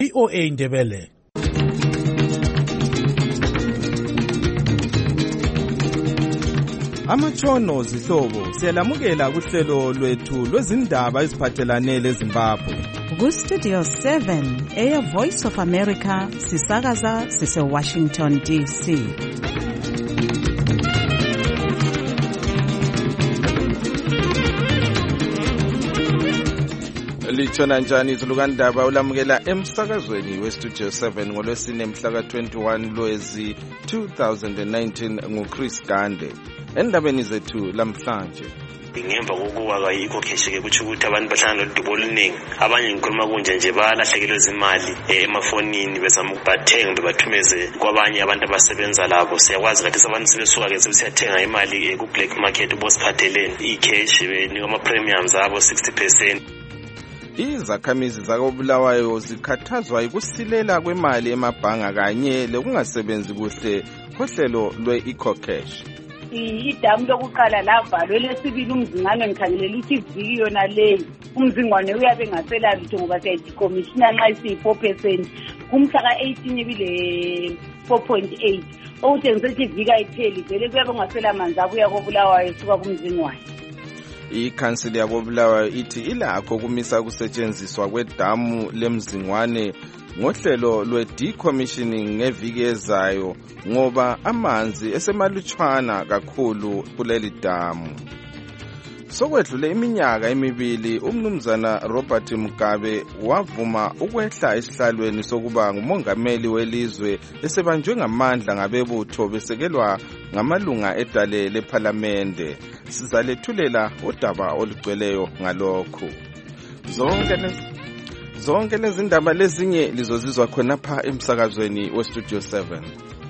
VOA Indebele. Amatshono zihlobo siyalamukela kuhlelo lwethu lwezindaba eziphathelane leZimbabwe. Ku-Studio 7 Air Voice of America sisakaza sise-Washington DC. Litshona njani izulukandaba ulamukela emsakazweni we-Studio 7 ngolwesine mhla ka-21 Lwezi 2019 nguChris Gande. Endabeni zethu lamhlanje, ngemva kokuwa kwayikho-cash-ke kutsho ukuthi abantu bahlangana nodubo oluningi. Abanye ngikhuluma kunje nje balahlekelwe zimali emafonini bezama ukubathenga bebathumeze kwabanye abantu abasebenza labo. Siyakwazi kathi abantu sebesuka-ke sebesiyathenga imali ku-black market ubosiphatheleni i-cash benika ama-premiums abo 60%. Izakhamizi zakoBulawayo zikhathazwa ukusilela kwemali emabhanga kanye lokungasebenzi kuhle kohlelo lwe-EcoCash. Idamu lokuqala lavalwe, lesibili umzingwane ngikhangelela ukuthi iviki yona leyi umzingwane uyabe ngasela lutho ngoba siyayikomishina nxa isiyi-4%, kumhla ka-18 ibile 4.8, okutshengisa ukuthi iviki ayipheli vele kuyabe kungasela manzi abuya koBulawayo suka kumzingwane. Ikhansili yakoBulawayo ithi ilakho kumisa ukusetshenziswa kwedamu lemzingwane ngohlelo lwe-decommissioning ngeviki ezayo ngoba amanzi esemalutshwana kakhulu kuleli damu. Sokwedlule iminyaka emibili umnumzana Robert Mugabe wavuma ukwehla esihlalweni sokuba ngumongameli welizwe esebanjwe ngamandla ngabebutho besekelwa ngamalunga edale lephalamende. Sizalethulela udaba olugcweleyo ngalokhu. Zonke lezi ndaba lezinye lizozizwa khonapha emsakazweni we-Studio 7.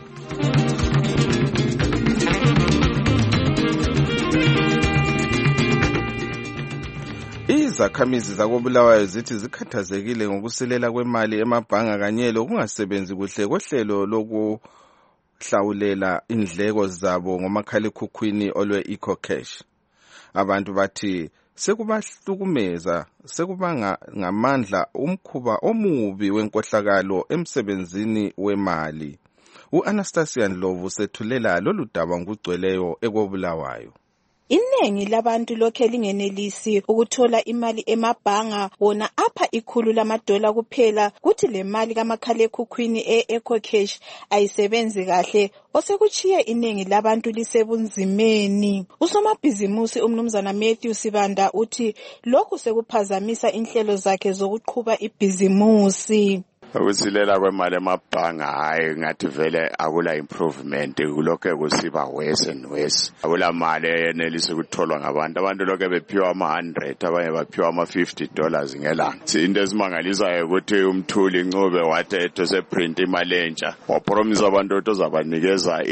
Izakhamizi zakoBulawayo zithi zikhathazekile ngokusilela kwemali emabhanga kanye lokungasebenzi kuhle kohlelo lokuhlawulela indleko zabo ngomakhalekhukhwini olwe-EcoCash. Abantu bathi sekubahlukumeza, sekubanga ngamandla umkhuba omubi wenkohlakalo emsebenzini wemali. U-Anastasia Ndlovu sethulela lolu daba ngokugcweleyo ekoBulawayo. Iningi labantu lokhe lingenelisi ukuthola imali emabhanga, wona apha $100 kuphela, kuthi le mali kamakhalekhukhwini e-EcoCash ayisebenzi kahle, osekuchiye iningi labantu lisebunzimeni. Usomabhizimusi umnumzana Matthew Sibanda uthi lokhu sekuphazamisa inhlelo zakhe zokuqhuba ibhizimusi. Ukusilela kwemali emabhanga hayi ngathi vele akula improvement, kulokho kusiba worse and worse. Akula mali enelisa ukutholwa ngabantu. Abantu lokho bephiwa ama-100, abanye baphiwa ama-$50 ngelanga. Into esimangalisayo ukuthi umthuli Ncube wathi ethose print imali entsha, wapromise abantu ukuthi uzabanikeza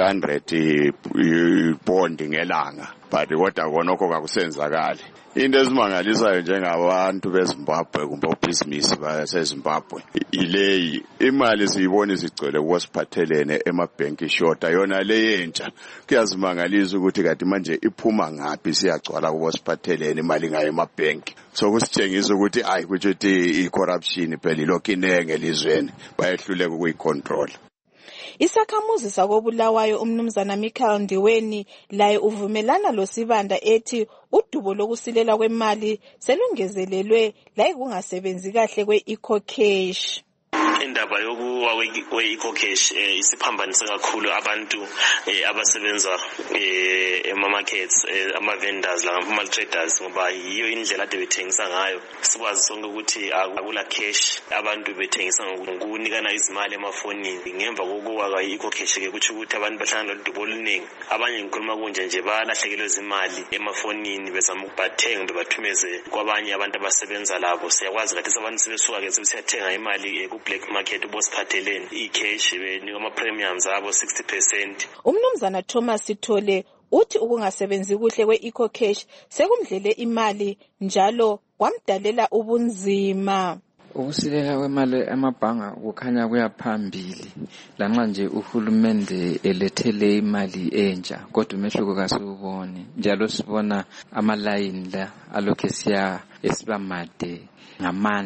i-300 bond ngelanga, but kodwa konokho kakusenzakali. Into esimangalisayo njengabantu beZimbabwe kumbe obhizinisi baseZimbabwe ileyi, imali siyibona izigcwele kubosiphathelene emabhenki shota, yona le entsha kuyazimangalisa ukuthi kati manje iphuma ngaphi siyagcwala kubosiphathelene imali ngayo emabhenki. So kusitshengisa ukuthi kutsho ukuthi i-corruption phela ilokhu inenge elizweni, bayehluleka ukuyicontrol. Isakhamuzi sakoBulawayo umnumzana Michael Ndiweni laye uvumelana loSibanda ethi udubo lokusilela kwemali selungezelelwe laye kungasebenzi kahle kwe-EcoCash. Indaba yokuwa kwe-EcoCash isiphambanise kakhulu abantu abasebenza ema-markets, ama-vendors ama-traders, ngoba yiyo indlela ade bethengisa ngayo. Sikwazi sonke ukuthi akula cash, abantu bethengisa ngokunikana izimali emafonini. Ngemva kokuwa kwe-EcoCash-ke kutsho ukuthi abantu bahlangana nodubo oluningi. Abanye ngikhuluma kunje nje balahlekelwe zimali emafonini bezama ukubathenga bebathumeze kwabanye abantu abasebenza labo. Siyakwazi kathi abantu sebesuka-ke sebesiyathenga imali ku-black market ubosiphatheleni i-cash benika ama-premiums abo 60%. Umnumzana Thomas Sithole uthi ukungasebenzi kuhle kwe-EcoCash sekumdlele imali njalo kwamdalela ubunzima. Ukusilela kwemali emabhanga kukhanya kuyaphambili lanxa nje uhulumende elethele imali entsha, kodwa umehluko kasiwuboni. Njalo sibona amalayini la alokhe siba made ngamandla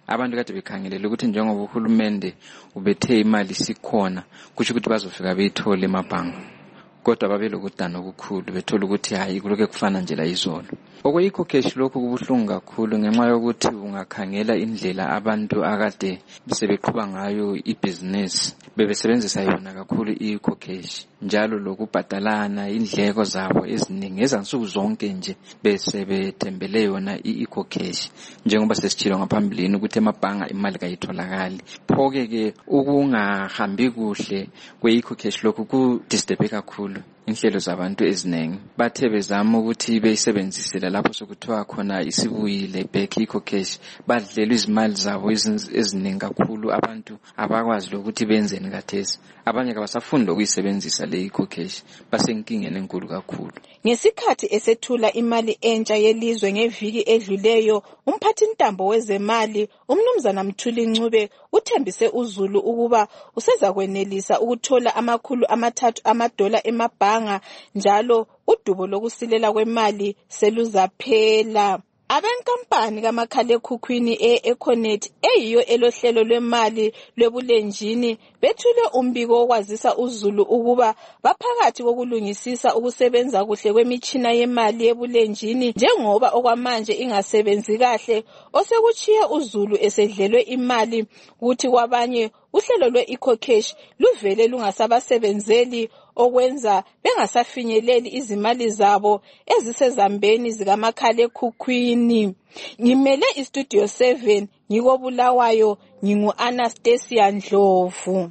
abantu kade bekhangelele ukuthi njengoba uhulumende ubethe imali sikhona kusho ukuthi bazofika beyithole emabhanga, kodwa babelokudana okukhulu bethola ukuthi hayi kulokho kufana nje la izolo. Okuyikho-cash lokhu kubuhlungu kakhulu ngenxa yokuthi ungakhangela indlela abantu akade sebeqhuba ngayo ibhizinesi bebesebenzisa yona kakhulu i-cash, njalo lokubhadalana indleko zabo eziningi ezansuku zonke nje besebethembele yona i-cash, njengoba sesitshilo ngaphambilini ukuthi emabhanga imali kayitholakali. Phoke-ke ukungahambi kuhle kwe-cash lokhu kudisturbe kakhulu inhlelo zabantu eziningi. Bathe bezama ukuthi beyisebenzisele lapho sokuthiwa khona isibuyile back i-cash, badlelwa izimali zabo eziningi kakhulu. Abantu abakwazi ukuthi benzeni kathesi, abanye kabasafuni lokuyisebenzisa le i-cash, basenkingeni enkulu kakhulu. Ngesikhathi esethula imali entsha yelizwe ngeviki edluleyo, umphathintambo wezemali umnumzana Mthuli Ncube uthembise uZulu ukuba usezakwenelisa ukuthola $300 emabhanga, njalo udubo lokusilela kwemali seluzaphela. Abenkampani kamakhalekhukhwini e-Econet eyiyo elohlelo lwemali lwebulenjini bethule umbiko wokwazisa uZulu ukuba baphakathi kokulungisisa ukusebenza kuhle kwemitshina yemali yebulenjini njengoba okwamanje ingasebenzi kahle, osekuchiye uZulu esedlelwe imali ukuthi kwabanye uhlelo lwe-cash luvele lungasabasebenzeli okwenza bengasafinyeleli izimali zabo ezisezambeni zikamakhalekhukhwini. Ngimele iStudio 7 ngikobulawayo, ngingu-Anastasia Ndlovu.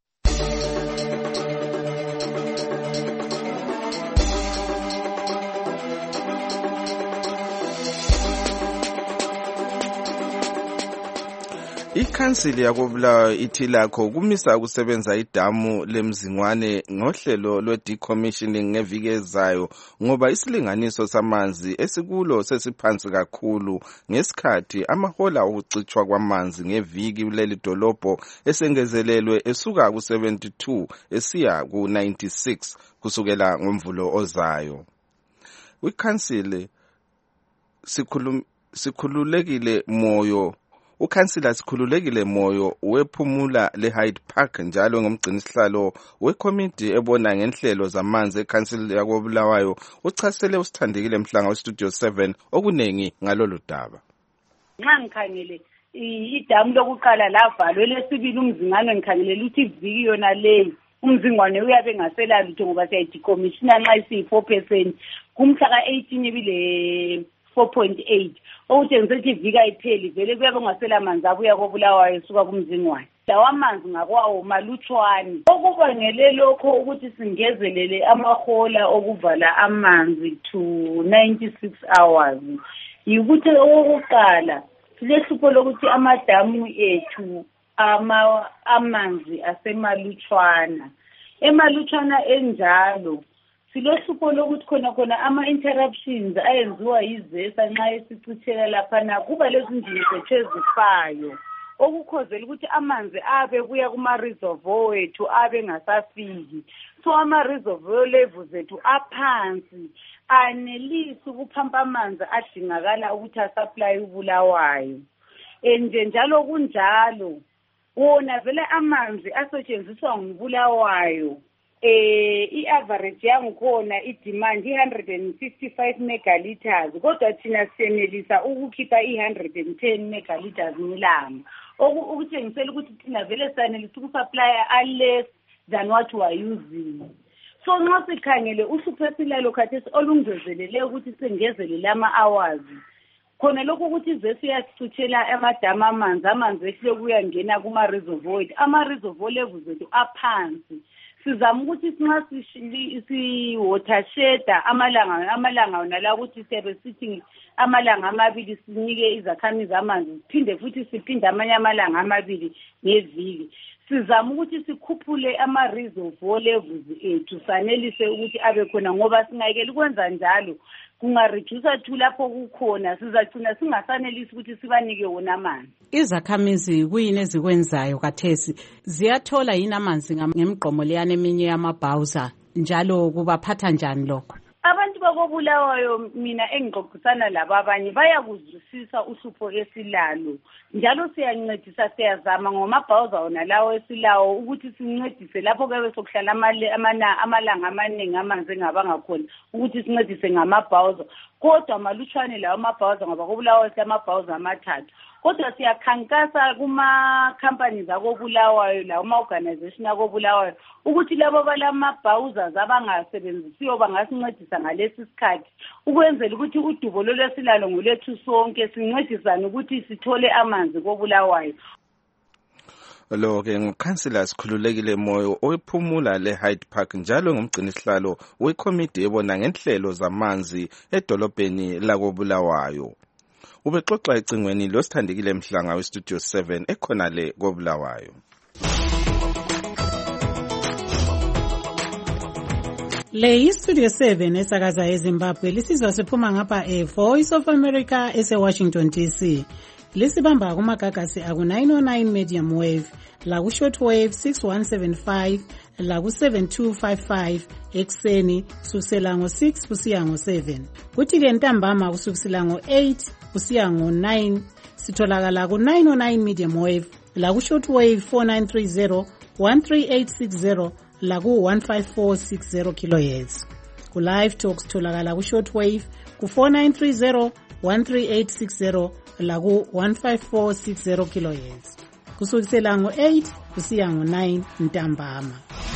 Ikhansili yakobulawayo ithi lakho kumisa ukusebenza idamu lemzingwane ngohlelo lwe-decommissioning ngeviki ezayo ngoba isilinganiso samanzi esikulo sesiphansi kakhulu ngesikhathi amahola okucitshwa kwamanzi ngeviki kuleli dolobho esengezelelwe esuka ku-72 esiya ku-96 kusukela ngomvulo ozayo. Ikhansili Ukhansila Sikhululekile Moyo wephumula le-Hyde Park njalo ngomgcinisihlalo wekomiti ebona ngenhlelo zamanzi ekhansili yakobulawayo uchasele uSithandekile Mhlanga weStudio 7 okunengi ngalolu daba. Nxa ngikhangele idamu lokuqala lavalwe, lesibili umzingwane ngikhangelela ukuthi iviki yona leyi umzingwane uyabe engasela lutho ngoba siyayidecommissiona nxa isiyi-4%, kumhla ka-18 ibile 4.8, okutshengisa ukuthi iviki ayipheli vele kuyabe kungasela manzi abuya kobulawayo esuka kumzingwane. Lawa amanzi ngakwawo malutshwane, okubangele lokho ukuthi singezelele amahola okuvala amanzi to 96 hours yikuthi okokuqala silehlupho lokuthi amadamu ethu amanzi asemalutshwana. Emalutshwana enjalo silohlupho lokuthi khona ama-interruptions ayenziwa yizesa nxa esicithela laphana kuba lezinjini zethu ezifayo okukhozela ukuthi amanzi abe kuya kuma-reservoir wethu abe ngasafiki. So ama-reservoir levels ethu aphansi anelisi ukuphampa amanzi adingakala ukuthi asupply ubulawayo. Njalo kunjalo wona vele amanzi asetshenziswa ngubulawayo i-average yangikhona i-demand 155 megaliters, kodwa thina siyenelisa ukukhipha 110 megaliters ngelanga, okutshengisela ukuthi thina vele siyanelisa ukusuplya less than what we are using. So nxa sikhangele uhlupho esilalo khathesi olungezelele ukuthi sengezelele ama-hours khona lokho ukuthi ivesi yasicithela amadamu amanzi ehle kuyangena kuma-reservoir, ama-reservoir levels ethu aphansi. Sizama ukuthi nxa si-watersheda amalanga wonala ukuthi siyabe sithi amalanga amabili sinike izakhamizi amanzi, siphinde futhi siphinde amanye amalanga amabili ngeviki. Sizama ukuthi sikhuphule ama-reservoir levels ethu sanelise ukuthi abe khona, ngoba singayekela ukwenza njalo kungareduce thu lapho kukhona sizagcina singasanelisi ukuthi sibanike wona amanzi. Izakhamizi kuyini ezikwenzayo kathesi? Ziyathola yini amanzi ngemgqomo leyana eminye yamabhawuza njalo kubaphatha njani lokho? Abantu kobulawayo mina engixoxisana laba abanye bayakuzwisisa uhlupho esilalo njalo siyancedisa siyazama ngomabhawuza wona lawo esilawo ukuthi sincedise lapho kebe sokuhlala amalanga amaningi amanzi engabangakhona ukuthi sincedise ngamabhawuza kodwa malutshwane lawo amabhawuza ngoba kobulawayo silamabhawuza amathathu kodwa siyakhankasa kuma-companies akobulawayo lawo ma-organization akobulawayo ukuthi labo balamabhawuza abangasebenzisiyo bangasincedisa ngalesi sikhathi ukwenzela ukuthi udubo lolwesilalo ngolethu sonke sincedisane ukuthi sithole amanzi kobulawayo. Lo-ke ngukhansila Sikhululekile Moyo owephumula le-Hyde Park njalo ngumgcinisihlalo wekomidi ebona ngenhlelo zamanzi edolobheni lakobulawayo. Ubexoxa ecingweni loSithandekile Mhlanga weStudio 7 ekhona le kobulawayo. Le iStudio 7 esakaza eZimbabwe lisizwa siphuma ngapha Voice of America ese-Washington DC. Lisibamba kumagagasi aku-909 medium wave, laku-short wave 6175, laku-7255 ekuseni kusukisela ngo-6 kusiya ngo-7. Kuthi-ke ntambama kusukisela ngo-8 kusiya ngo-9 sitholakala ku-909 medium wave, laku-short wave 4930, 13860, laku-15460 kHz. Ku-live talk sitholakala ku-short wave ku-4930, 13860, laku-15460 kHz. Kusukisela ngo-8 kusiya ngo-9 ntambama.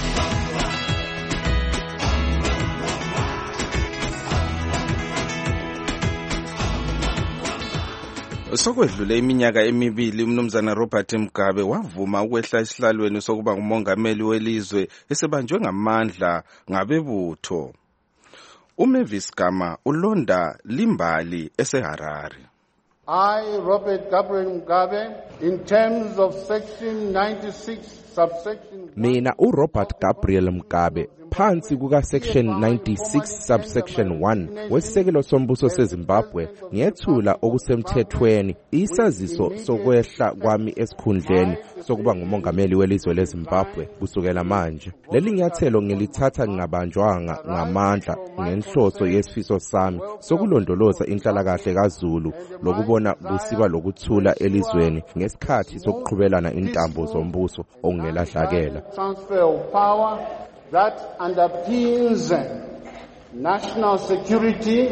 Sokwedlule iminyaka emibili umnumzana Robert Mugabe wavuma ukwehla esihlalweni sokuba ngumongameli welizwe esebanjwe ngamandla ngabebutho. uMavis Gama ulonda limbali eseHarare. I, Robert Gabriel Mugabe, in terms of Section 96, subsection... Mina uRobert Gabriel Mugabe, phansi kuka Section 96 subsection 1 wesisekelo sombuso seZimbabwe ngiyethula okusemthethweni isaziso sokwehla kwami esikhundleni sokuba ngumongameli welizwe leZimbabwe kusukela manje. Leli nyathelo ngilithatha ngingabanjwanga ngamandla ngenhloso yesifiso sami sokulondoloza inhlalakahle kaZulu lokubona kusiba lokuthula elizweni ngesikhathi sokuqhubelana intambo zombuso okungelahlakela. That underpins national security,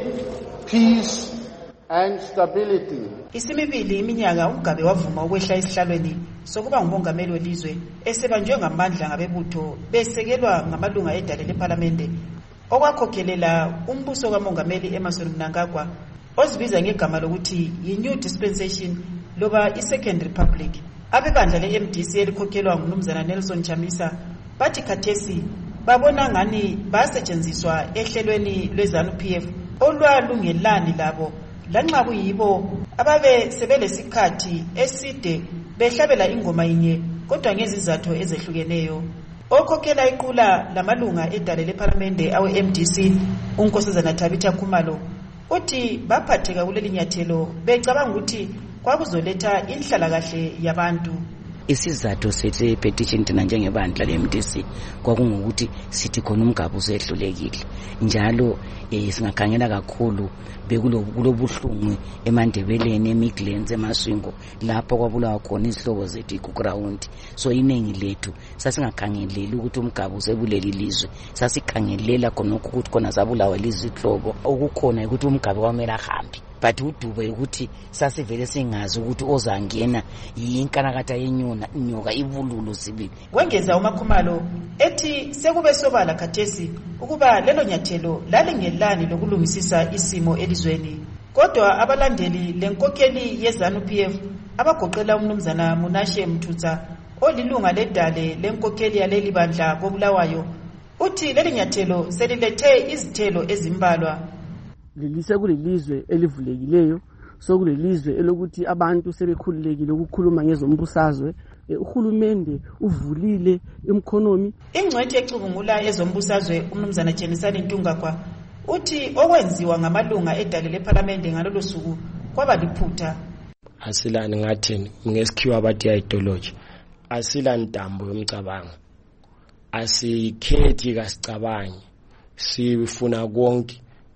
peace and stability. Isimibili iminyaka uMugabe wavuma ukwehla esihlalweni sokuba ngumongameli welizwe esebanjwe ngamandla ngabebutho besekelwa ngamalunga edale leParliament okwakhokhelela umbuso kamongameli Emmerson Mnangagwa ozibiza ngegama lokuthi yi-New Dispensation loba i-Second Republic. Abebandla le-MDC elikhokhelwa ngumnumzana Nelson Chamisa bathi khathesi babona ngani basetshenziswa ehlelweni lweZANU-PF olwalungelani labo lanxa kuyibo ababe sebelesikhathi eside behlabela ingoma inye kodwa ngezizathu ezehlukeneyo. Okhokhela iqula lamalunga edale leParliament awe-MDC uNkosazana Tabitha Khumalo uthi baphatheka kuleli nyathelo becabanga ukuthi kwakuzoletha inhlalakahle yabantu. Isizathu sethi petition thina njengebandla le-MDC kwakungukuthi sithi khona uMugabe usehlulekile njalo singakhangela kakhulu bekulobuhlungu eMandebeleni, eMidlands, eMaswingo lapho kwabulawa khona izihlobo zethu ku-ground. So iningi lethu sasingakhangeleli ukuthi uMugabe usebuleli ilizwe, sasikhangelela khona ukuthi khona zabulawa lizihlobo okukhona ukuthi uMugabe kwamele ahambe. But udube ukuthi sasivele singazi ukuthi ozangena yinkanakatha yenyoka ibululu sibili. Kwengeza uMakhumalo ethi sekube sobala khathesi ukuba lelo nyathelo lalingelani lokulungisisa isimo elizweni. Kodwa abalandeli lenkokheli yeZANU-PF abagoqela umnumzana Munashe Mthutsa olilunga ledale lenkokheli yaleli bandla kobulawayo uthi leli nyathelo selilethe izithelo ezimbalwa. Lilise kulelizwe elivulekileyo sokulelizwe elokuthi abantu sebekhululekile ukukhuluma ngezombusazwe. Uhulumende uvulile economy. Ingcwethi ecubungula ezombusazwe umnumzana Jenisani Ntungakwa uthi okwenziwa ngamalunga edale leParliament ngalolu suku kwaba liphutha. Asilani ngathini ngesikhiwa abathi ideology, asila ntambo yomcabango, asikhethi kasicabangi, sifuna konke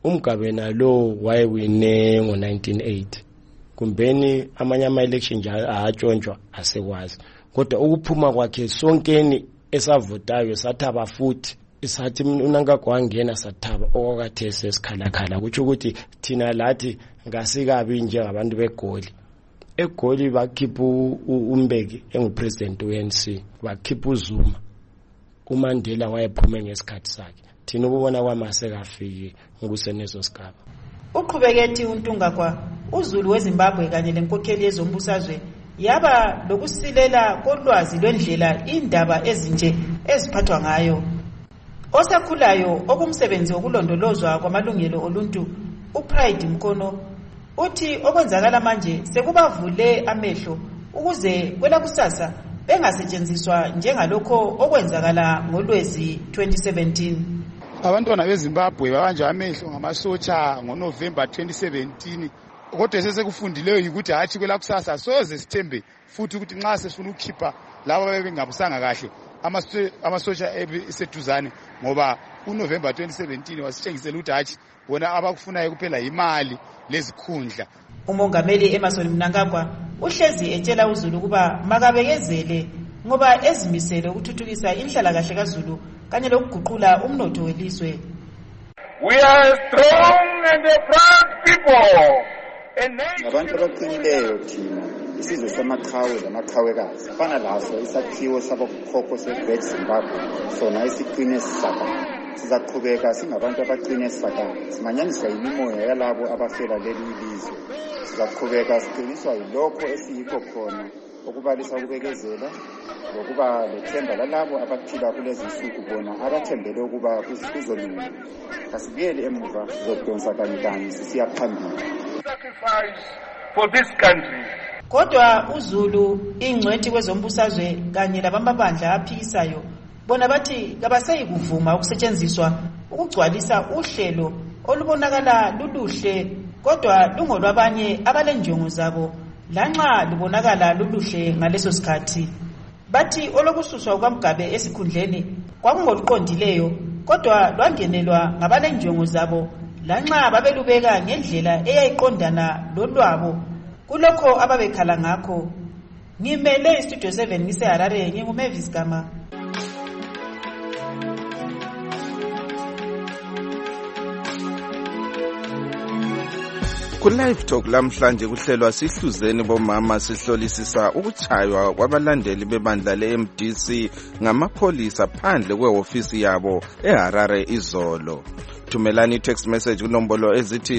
uMgabe nalo wayewine ngo1980 kumbeni amanye ama-election nje ahatshontshwa asekwazi kodwa ukuphuma kwakhe sonkeni esavotayo sathaba futhi isathi uNankagwa wangena sathaba okwakathese esikhalakhala kutsho ukuthi thina lathi ngasikabi njengabantu beGoli eGoli bakhipha uMbeki engupresident weNC bakhipha uZuma uMandela wayephume ngesikhathi sakhe thina ukubona kwamase kafiki ngokusenezo sigaba uqhubeketi uNtungagwa uZulu weZimbabwe kanye lenkokheli yezombusazwe yaba lokusilela kolwazi lwendlela indaba ezinje eziphathwa ngayo osakhulayo okumsebenzi wokulondolozwa kwamalungelo oluntu uPride Mkono uthi okwenzakala manje sekubavule amehlo ukuze kwelakusasa bengasetshenziswa njengalokho okwenzakala ngolwezi 2017 abantwana beZimbabwe babanje amehlo ngamasotsha ngoNovember 2017 kodwa sesekufundileyo ukuthi hathi kwelakusasa soze sithembe futhi ukuthi nxa sesifuna ukukhipha labo bebengabusanga kahle amasotsha eseduzane ngoba uNovember 2017 wasitshengisela ukuthi hathi bona abakufunayo kuphela imali lezikhundla uMongameli Emmerson Mnangagwa uhlezi etshela uZulu kuba makabekezele ngoba ezimisele ukuthuthukisa inhlalakahle kaZulu kanye lokuguqula umnotho welizwe. We are strong and proud people. Abantu abaqinileyo thina isizwe samaqhawe lamaqhawekazi fana laso isakhiwo sabokhokho seGreat Zimbabwe sona isiqine sisaka sizaqhubeka singabantu abaqine sisaka simanyanyiswa imimoya yalabo abafela leli ilizwe sizaqhubeka siqiniswa yilokho esiyikho khona okubalisa ukubekezela lokuba lethemba lalabo abaphila kulezi nsuku bona abathembele ukuba kuzolunga kasibuyeli emuva sizodonsa kanye sisiya phambili for this country. Kodwa uZulu ingcwethi kwezombusazwe kanye labamabandla aphikisayo bona bathi kabaseyi kuvuma ukusetshenziswa ukugcwalisa uhlelo olubonakala luluhle kodwa lungolwabanye abalenjongo zabo lanxa lubonakala luluhle ngaleso sikhathi bathi olokususwa kwaMgabe esikhundleni kwakungoluqondileyo kodwa lwangenelwa ngabalenjongo zabo lanxa babelubeka ngendlela eyayiqondana lolwabo kulokho ababekhala ngakho. Ngimele istudio 7 ngiseHarare nginguMavis Gama. Ku-Live Talk lamhlanje kuhlelwa sihluzeni bomama sihlolisisa ukuchaywa kwabalandeli bebandla le-MDC ngamapholisa phandle kwehofisi yabo eHarare izolo. Thumelani text message kunombolo ezithi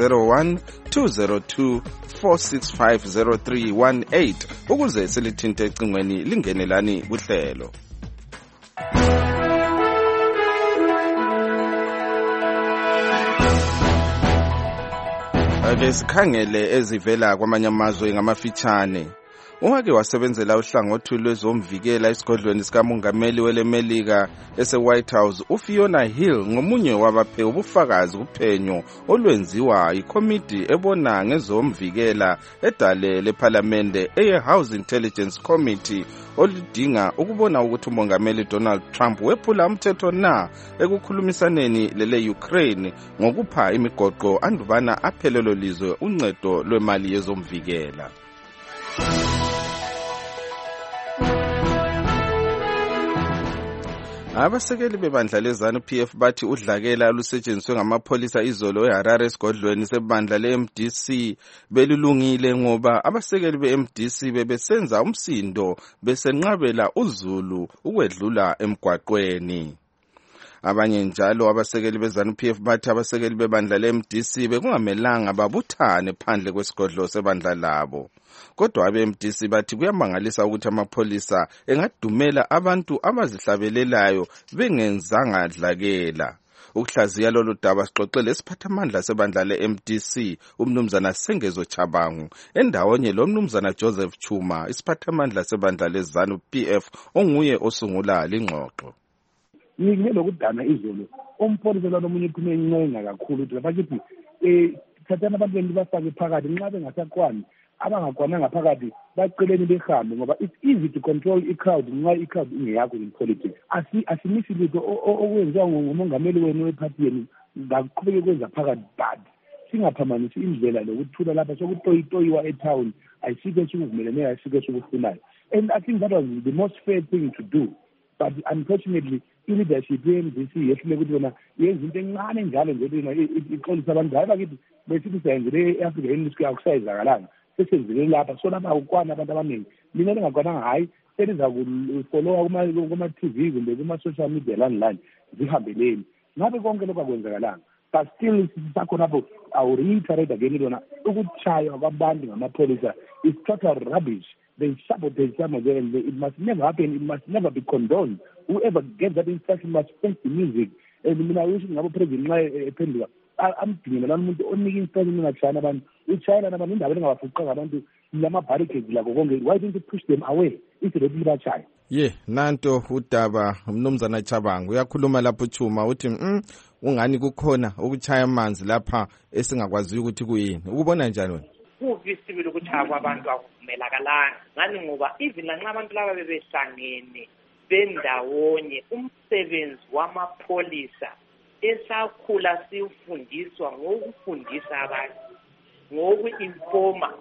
001-202-465-0318 ukuze silithinte ecingweni lingenelani kuhlelo. Ake sikhangele ezivela kwamanye amazwe ngamafitshane. Owake wasebenzela uhlangothi lwezomvikela esigodlweni sikamongameli welemelika ese-White House uFiona Hill ngomunye wabaphe ubufakazi kuphenyo olwenziwa yikomiti ebona ngezomvikela edale lephalamende eye-House Intelligence Committee oludinga ukubona ukuthi umongameli Donald Trump wephula umthetho na ekukhulumisaneni lele-Ukraine ngokupha imigoqo andubana aphelelo lizwe uncedo lwemali yezomvikela. Abasekeli bebandla lezanu PF bathi udlakela alusetshenziswe ngamapholisa izolo eHarare esigodlweni sebandla le-MDC belulungile ngoba abasekeli be-MDC bebesenza umsindo besenqabela uZulu ukwedlula emgwaqweni. Abanye njalo abasekeli bezanu PF bathi abasekeli bebandla le-MDC bekungamelanga babuthane phandle kwesigodlo sebandla labo. Kodwa abe-MDC bathi kuyamangalisa ukuthi amapholisa engadumela abantu abazihlabelelayo bengenzanga dlakela. Ukuhlaziya lolu daba sixoxele isiphathamandla sebandla le-MDC umnumzana Sengezo Chabangu endawonye lo mnumzana Joseph Chuma isiphathamandla sebandla lezanu PF onguye osungula lingxoxo. Ngike lokudana izolo umpholisa lomunye iphume incenga kakhulu ukuthi bakithi thathana abantu bafake phakathi nxa bengasakwani abangakwananga phakathi baceleni behambe ngoba it's easy to control i-crowd nxa i-crowd ingeyakho in politics. Asimisi lutho okwenziwa ngumongameli wenu wephathi yenu ngaqhubeke kwenza phakathi but singaphamanisi indlela lokuthula lapha sokutoyiwa etown ayisikho esikuvumelene ayisikho esikufunayo. And I think that was the most fair thing to do, but unfortunately i-leadership ye-MDC yehlule ukuthi yona yenza into encane njalo nje ixolisa abantu hayi bakithi besithi siyenzele e-Africa industry akusayizakalanga sesenzele lapha so lapha ukwana abantu abaningi mina lingakwananga hayi seliza kufolowa kuma-TV kumbe kuma-social media lani zihambeleni ngabe konke lokhu akwenzakalanga. But still sisakhona apho I will reiterate again lona ukutshaywa kwabantu ngamapholisa is total rubbish. They sabotage some of them. It must never happen. It must never be condoned. Whoever gets that instruction must face the music. And mina wish ngabo president nxa ephenduka amdingela lana umuntu onika instruction ngachana abantu uchayela nabantu indaba engabafuqanga abantu lama barricades lakho konke. Why don't you push them away instead of bachaya? Nanto udaba umnumzana Chabangu uyakhuluma lapho Chuma uthi ungani kukhona ukuchaya amanzi lapha esingakwazi ukuthi kuyini. Ukubona njani wena? Kuvisibile ukuchaya kwabantu akuvumelakalanga ngani ngoba even lanxa abantu laba bebehlangene bendawonye umsebenzi wamapholisa esakhula siufundiswa ngokufundisa abantu ngoku-informa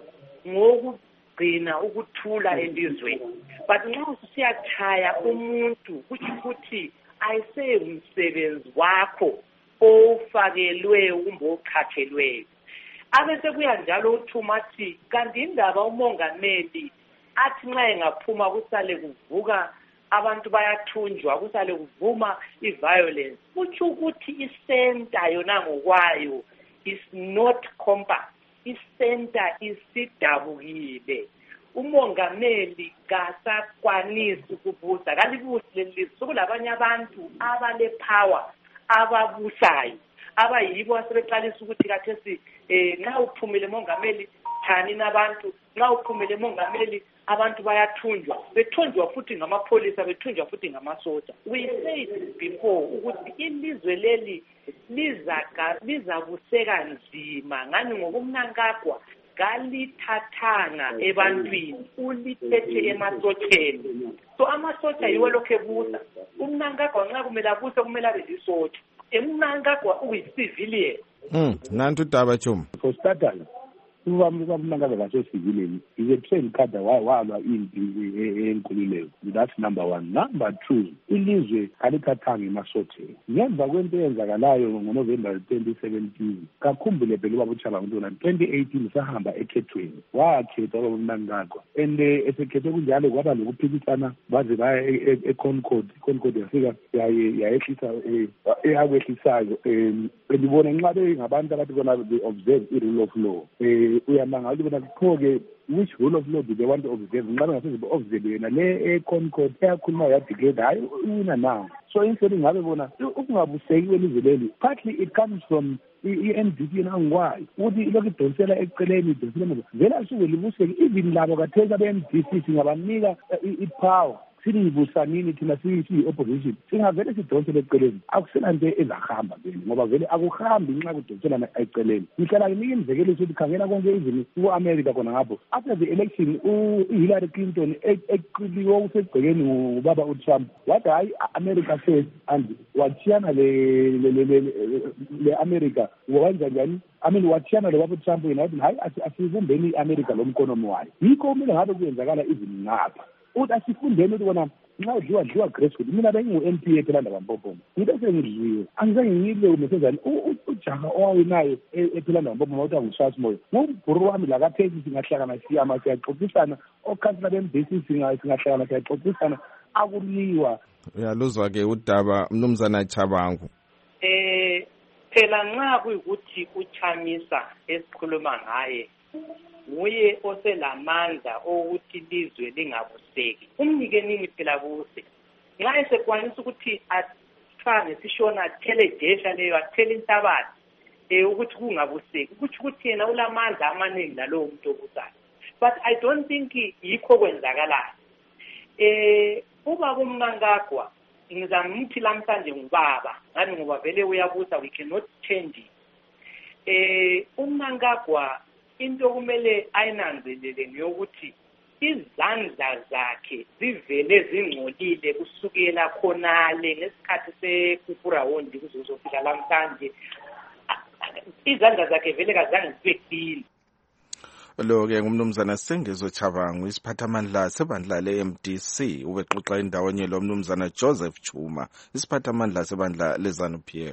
ngokugcina ukuthula elizweni. But nxa usiyachaya umuntu kuthi ukuthi ayiseyumsebenzi wakho ofakelweyo kumbe oqhatshelweyo. Abese kuya njalo uThumathi kanti indaba umongameli athi nxa engaphuma kusale kuvuka abantu bayathunjwa kusale kuvuma i-violence. Kutsho ukuthi isenta yona ngokwayo is not compact. Isenta isidabukile. Umongameli kasakwanisi ukubusa kalibusi lelizwe sokulabanye abantu abale power ababusayo abayibo asebeqalisa ukuthi kathesi nxa uphumile mongameli thani nabantu nxa uphumile mongameli abantu bayathunjwa bethunjwa futhi ngamapholisa bethunjwa futhi ngamasotsha. We said before ukuthi ilizwe leli lizabuseka nzima ngani ngokumnankagwa kalithathanga ebantwini ulithethe emasotsheni. So amasotsha yiwo lokho ebusa. Umnankagwa nxa kumele abuse kumele abe lisotsha. Umnankagwa uyi-civilian. Nantu udaba Chuma. For starters, umnankagwa kasosivilian is a trained cadre walwa impi enkululeko. That's number one. Number two, ilizwe alithathanga emasotheni. Ngemva kwento eyenzakalayo ngoNovember 2017 kakhumbule phela ubaba uChabangu ntona 2018 sahamba ekhethweni wakhethwa umnankagwa and esekhethwe kunjalo kwaba lokuphikisana baze baya eConcord yafika yayehlisa eyakwehlisayo elibona nxa bengabantu abathi bona observe i-rule of law. Uyamanga ukuthi bona kuphoke which rule of law do they want to observe? Nxa bengaseze observe yena le eConcord eyakhuluma yadeclare hayi wina now. So instead ngabe bona ukungabuseki kwelizwe leli partly it comes from i-NDP nangwayi ukuthi lokhu idonsela eceleni idonsela vele asuke libuseke even labo kathesa be-MDC singabanika i-power silibusanini thina siyi-opposition singavele sidonsele eceleni akusenanto ezahamba vele ngoba vele akuhambi nxa kudonselana eceleni. Ngihlala nginika imizekeliso ukuthi khangela konke izini ku-America khona ngapho after the election uHillary Clinton eqiliwe okusegcekeni ngubaba uTrump wathi hayi America first and wathiyana le-America wenza njani wathiyana lo baba uTrump yena wathi hayi asivumbeni i-America lo mkonomi wayo. Yikho kumele ngabe kuyenzakala izini ngapha uthi asifundeni ukuthi bona nxa udliwa grassroot. Mina bengingu-MP ephela ndabampopomo ngito sengidliwe angizange ngiyile umesezane ujaha owawinayo ephela ndabampopomo wathi anguswasi moyo ngumbhuru wami lakaphesi singahlangana siyama siyaxoxisana okhansila be-MDC singahlangana siyaxoxisana akuliwa. Uyaluzwa-ke udaba mnumzana Chabangu. Phela nxa kuyikuthi uChamisa esikhuluma ngaye nguye oselamandla okuthi ilizwe lingabuseki umnike nini phela buse nxa esekwanisa ukuthi athane sishona athele jesha leyo athele inhlabathi ukuthi kungabuseki kuthi ukuthi yena ulamandla amaningi nalowo muntu obusayo. But I don't think yikho kwenzakalayo. Ubaba uMnangagwa ngizamthi lamhlanje ngubaba ngani ngoba vele uyabusa we cannot change it. uMnangagwa into kumele ayinanzelele ngiyokuthi izandla zakhe zivele zingcolile kusukela khonale ngesikhathi sekupurawondi kuzozofika lamhlanje izandla zakhe vele kazange zibe clean. Lo-ke ngumnumzana Sengezo Chabangu isiphathamandla sebandla le-MDC ubexoxa indawonye lo mnumzana Joseph Chuma isiphathamandla sebandla le-ZANU-PF.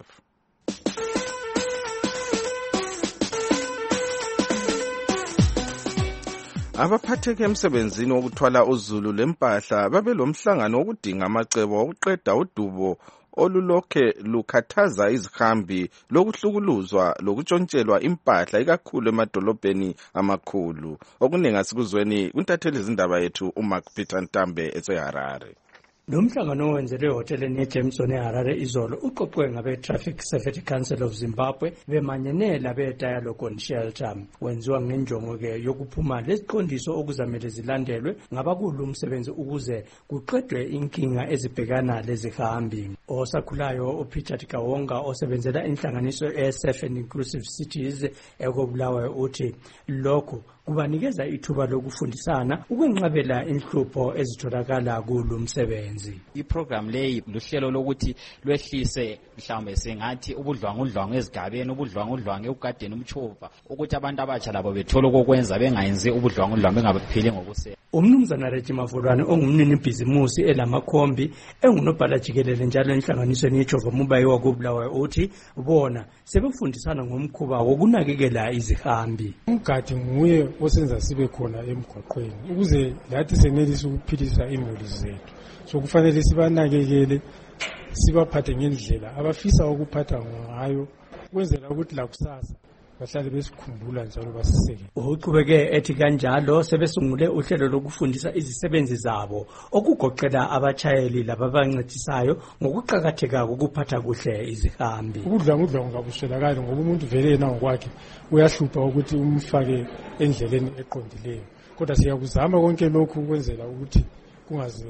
Abaphatheke emsebenzini wokuthwala uzulu lempahla babelomhlangano wokudinga amacebo okuqeda udubo olulokhe lukhathaza izihambi lokuhlukuluzwa lokuntshontshelwa impahla ikakhulu emadolobheni amakhulu. Okuningi asikuzweni kuntatheli izindaba yethu uMark Peter Ntambe eseHarare. Lo mhlangano owenzelwe ehoteleni eJameson eHarare izolo uqoqwe ngabe-Traffic Safety Council of Zimbabwe bemanyenela be-Dialogue on Shelter. Wenziwa ngenjongo-ke yokuphuma leziqondiso okuzamele zilandelwe ngabakulu umsebenzi ukuze kuqedwe inkinga ezibhekana lezihambi. Osakhulayo uPeter Kawonga osebenzela inhlanganiso e-Safe and Inclusive Cities ekobulawayo uthi lokho kubanikeza ithuba lokufundisana ukwenqabela inhlupho ezitholakala kulo msebenzi. Iprogram leyi luhlelo lokuthi lwehlise mhlawumbe sengathi ubudlwangudlwangu ezigabeni ubudlwangudlwangu ekugadeni umchova ukuthi abantu abatsha labo bethola okwenza bengayenzi ubudlwangudlwangu bengaphili ngokusela. Umnumzana Reggie Mavulwane ongumnini bhizimusi elamakhombi engunobhala jikelele njalo enhlanganisweni yeJehova Mubayi wakobulawayo uthi bona sebefundisana ngomkhuba wokunakekela izihambi. Umgadi nguye osenza sibe khona emgwaqweni ukuze lathi senelise ukuphilisa imuli zethu. So kufanele sibanakekele sibaphathe ngendlela abafisa ukuphatha ngayo kwenzela ukuthi la kusasa bahlale besikhumbula njalo basiseke. Uqhubeke ethi kanjalo sebesungule uhlelo lokufundisa izisebenzi zabo okugoqela abachayeli lababancedisayo ngokuqhakatheka kokuphatha kuhle izihambi. Ubudlwangudlwangu ngabuswelakali ngoba umuntu vele yena ngokwakhe uyahlupha ukuthi umfake endleleni eqondileyo. Kodwa siyakuzama konke lokhu ukwenzela ukuthi kungaze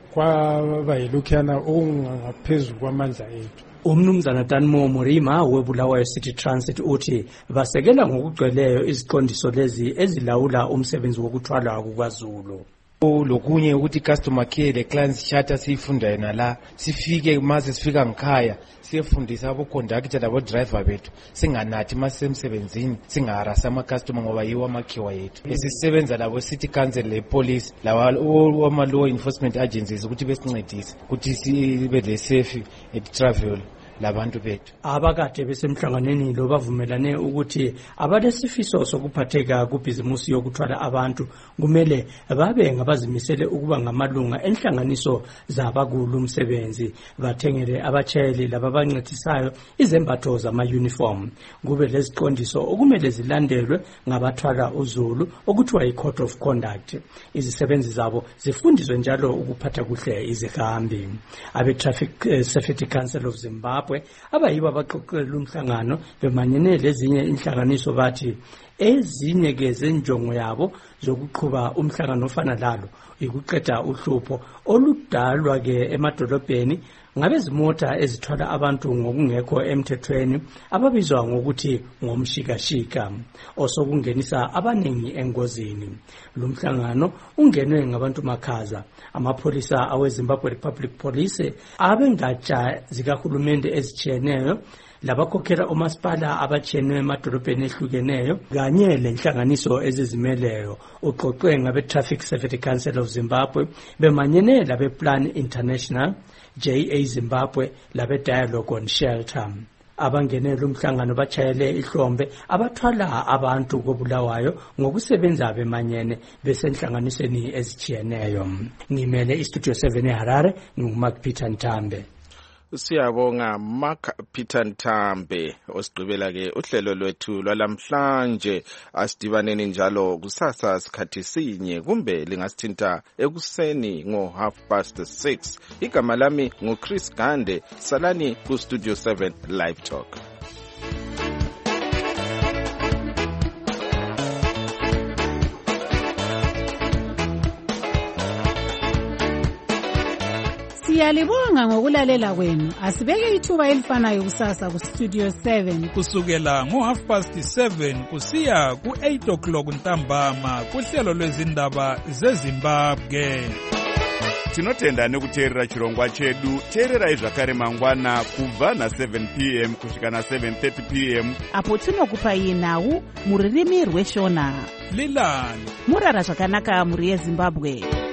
kwaba yilokhuyana okungaphezulu kwamandla ethu. Umnumzana Danmo Murima webulawayo City Transit uthi basekela ngokugcweleyo iziqondiso lezi ezilawula umsebenzi wokuthwala kuKwaZulu. Lokunye ukuthi customer care le clients charter siyifunda yena la sifike maze sifika ngikhaya siyefundisa abo conductor labo driver bethu singanathi masemsebenzini singaharasa ama customer ngoba yiwo amakhiwa yethu. Esisebenza labo city council le police lawa ama law enforcement agencies ukuthi besincedise ukuthi sibe le safe at travel labantu bethu. Abakade besemhlanganweni lo bavumelane ukuthi abalesifiso sokuphatheka kubhizimusi yokuthwala abantu kumele babe ngabazimisele ukuba ngamalunga enhlanganiso zabakulu umsebenzi bathengele abachayeli lababancedisayo izembatho zama-uniform. Kube leziqondiso okumele zilandelwe ngabathwala uzulu okuthiwa yi-Code of Conduct. Izisebenzi zabo zifundiswe njalo ukuphatha kuhle izihambi. Abe-Traffic Safety Council of Zimbabwe abayibo abaqoqela umhlangano bemanyene lezinye inhlanganiso bathi ezinye ke zenjongo yabo zokuqhuba umhlangano ofana lalo ukuqeda uhlupho oludalwa ke emadolobheni ngabezimota ezithwala abantu ngokungekho emthethweni ababizwa ngokuthi ngomshikashika osokungenisa abaningi engozini. Lo mhlangano ungenwe ngabantu makhaza amapholisa aweZimbabwe Republic Police abengatsha zikahulumende ezitshiyeneyo labakhokhela umasipala abatshiyeneyo emadolobheni ehlukeneyo kanye lenhlanganiso ezizimeleyo. Uqoqwe ngabe-Traffic Safety Council of Zimbabwe bemanyene labe-Plan International, JA Zimbabwe labe-Dialogue on Shelter. Abangenele umhlangano bachayele ihlombe abathwala abantu kobulawayo ngokusebenza bemanyene besenhlanganisweni ezitshiyeneyo. Ngimele iStudio 7 eHarare nguMark Peter Ntambe. Siyabonga Mark Peter Ntambe osigqibela ke uhlelo lwethu lwalamhlanje. Asidibaneni njalo kusasa sikhathi sinye kumbe lingasithinta ekuseni ngo6:30. Igama lami nguChris Gande. Salani ku Studio 7 Live Talk. Siyalibonga ngokulalela kwenu. Asibeke ithuba elifanayo kusasa ku Studio 7 kusukela ngo7:30 kusiya ku8:00 ntambama kuhlelo lwezindaba zeZimbabwe. Tinotenda nekuteerera chirongwa chedu. Teererai zvakare mangwana kubva na7 p.m. kusvika na7:30 p.m. apo tinokupai nhau muririmi rweshona. Lilani murara zvakanaka muri yeZimbabwe.